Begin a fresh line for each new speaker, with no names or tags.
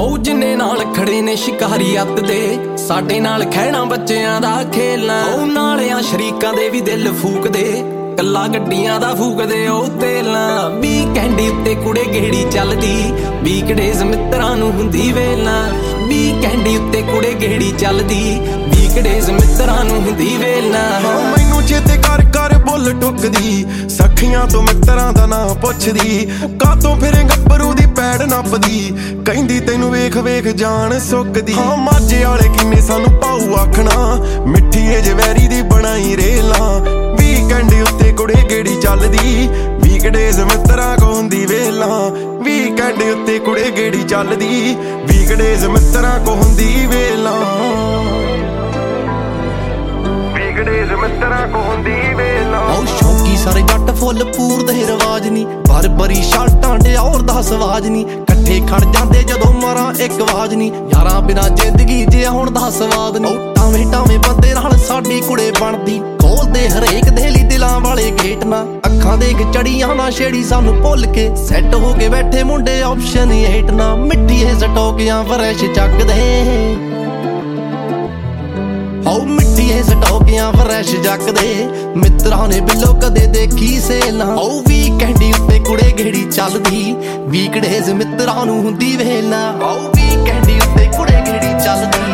ਉਹ ਜਿੰਨੇ ਨਾਲ ਖੜੇ ਨੇ ਸ਼ਿਕਾਰੀ ਅੱਤ ਦੇ, ਸਾਡੇ ਨਾਲ ਖਹਿਣਾ ਬੱਚਿਆਂ ਦਾ ਖੇਲਣਾ। ਉਹ ਨਾਲਿਆਂ ਸ਼ਰੀਕਾਂ ਦੇ ਵੀ ਦਿਲ ਫੂਕਦੇ, ਕੱਲਾ ਗੱਡੀਆਂ ਦਾ ਫੂਕਦੇ ਉਹ ਤੇਲਾਂ। ਵੀਕਐਂਡ ਉੱਤੇ ਕੁੜੇ ਗੇੜੀ ਚੱਲਦੀ, ਵੀਕਡੇਜ਼ ਮਿੱਤਰਾਂ ਨੂੰ ਹੁੰਦੀ ਵੇਲਾਂ। ਵੀਕਐਂਡ ਉੱਤੇ ਕੁੜੇ ਗੇੜੀ ਚੱਲਦੀ, ਵੀਕਡੇਜ਼ ਮਿੱਤਰਾਂ ਨੂੰ ਹੁੰਦੀ ਵੇਲਾਂ।
ਮੈਨੂੰ ਚੇਤੇ ਕਰ ਕਰ ਬੁੱਲ ਟੁੱਕਦੀ, ਸਖੀਆਂ ਤੋਂ ਮਿੱਤਰਾਂ ਦਾ ਨਾਂ ਪੁੱਛਦੀ। ਕਾਤੋਂ ਫਿਰੇ ਗੱਭਰੂ ਦੀ ਪੈੜ ਨੱਪਦੀ, ਕਹਿੰਦੀ ਤੈਨੂੰ ਵੇਖ ਵੇਖ ਜਾਨ ਸੁੱਕਦੀ। ਮਾਝੇ ਵਾਲੇ ਕਿੰਨੇ ਸਾਨੂੰ ਪਾਉ ਆਖਣਾ, ਮਿੱਠੀ ਏ ਜਵੈਰੀ ਦੀ ਬਣਾਈ ਰੇਲਾਂ। ਵੀਕਐਂਡ ਉੱਤੇ ਕੁੜੇ ਗੇੜੀ ਚੱਲਦੀ, ਵੀਕਡੇਜ਼ ਮਿੱਤਰਾਂ ਕੋ ਹੁੰਦੀ ਵੇਲਾਂ। ਵੀਕਐਂਡ ਉੱਤੇ ਕੁੜੇ ਗੇੜੀ ਚੱਲਦੀ, ਵੀਕਡੇਜ਼ ਮਿੱਤਰਾਂ ਕੋ ਹੁੰਦੀ ਵੇਲਾਂ। ਵੀਕਡੇਜ਼ ਮਿੱਤਰਾਂ ਕੋ ਹੁੰਦੀ ਵੇਲਾਂ।
ਉਹ ਸ਼ੌਕੀ ਸਾਰੇ ਜੱਟ ਫੁੱਲ ਪੂਰਦੇ ਰਵਾਜ ਨੀ, ਪਰ ਬਰੀ ਸ਼ਰਟਾਂ ਡਿਓਰ ਦਾ ਸਵਾਜ ਨੀ। ਇਕੱਠੇ ਖੜ ਜਾਂਦੇ ਜਦੋਂ ਮਾਰਾਂ ਇੱਕ ਆਵਾਜ਼ ਨੀ, ਯਾਰਾਂ ਬਿਨਾਂ ਜ਼ਿੰਦਗੀ ਜਿਆ ਹੁਣ ਦਾ ਸਵਾਦ ਨੀ। ਟਾਵੇਂ ਟਾਵੇਂ ਬੰਦੇ ਨਾਲ ਸਾਡੀ ਕੁੜੇ ਬਣਦੀ, ਖੋਲਦੇ ਹਰੇਕ ਦੇ ਲਈ ਦਿਲਾਂ ਵਾਲੇ ਗੇਟ ਨਾ। ਅੱਖਾਂ ਦੇਖ ਚੜੀਆਂ ਨਾ ਛੇੜੀ ਸਾਨੂੰ ਭੁੱਲ ਕੇ, ਸੈੱਟ ਹੋ ਕੇ ਬੈਠੇ ਮੁੰਡੇ ਆਪਸ਼ਨ 8 ਨਾ। ਮਿੱਟੀ ਇਹ ਸਟੋਕਿਆਂ ਫਰੈਸ਼ ਚੱਕਦੇ, ਹੋ ਮਿੱਟੀ ਇਹ ਸਟੋਕਿਆਂ ਫਰੈਸ਼ ਜੱਕਦੇ। ਮਿੱਤਰਾਂ ਨੇ ਬਿੱਲੋ ਕਦੇ ਦੇਖੀ ਸੇਲ ਨਾ। ਉਹ ਵੀਕਐਂਡ ਉੱਤੇ ਕੁੜੇ ਗੇੜੀ ਚੱਲਦੀ, ਵੀਕਡੇਜ਼ ਮਿੱਤਰਾਂ ਨੂੰ ਹੁੰਦੀ ਵੇਲ ਨਾ। ਉਹ ਵੀਕਐਂਡ ਉੱਤੇ ਕੁੜੇ ਗੇੜੀ ਚੱਲਦੀ।